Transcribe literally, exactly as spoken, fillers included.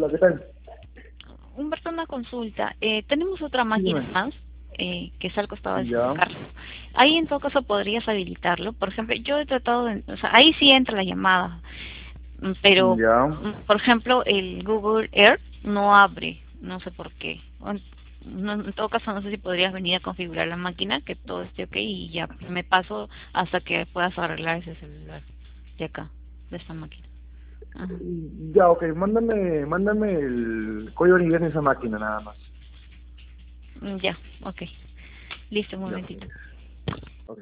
¿qué tal? Humberto, una consulta. Eh, tenemos otra máquina Dígame. más eh, que está al costado de su Ya, carro. Ahí en todo caso podrías habilitarlo. Por ejemplo, yo he tratado de... O sea, ahí sí entra la llamada. Mm, Pero, ya. mm, por ejemplo, el Google Earth no abre. No sé por qué. O en, no- en todo caso, no sé si podrías venir a configurar la máquina, que todo esté ok y ya me paso hasta que puedas arreglar ese celular de acá, de esta máquina. Ajá. Ya, ok, mándame, mándame el código de inglés de esa máquina nada más. Mm, Ya, ok. Listo, un Ya, momentito. pues.